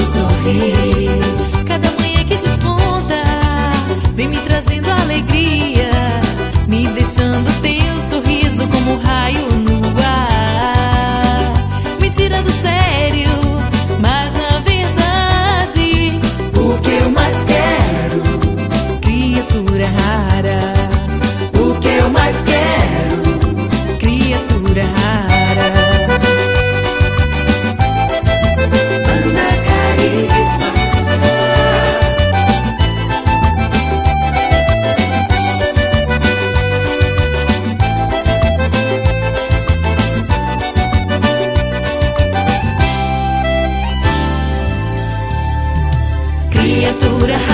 sorrir. Cada manhã que desponta vem me trazendo alegria, me deixando teu sorriso como um raio no ar. Me tira do sério, mas na verdade O que eu mais quero, criatura rara. o que eu mais quero, Criatura rara. Ana Carisma. Criatura rara.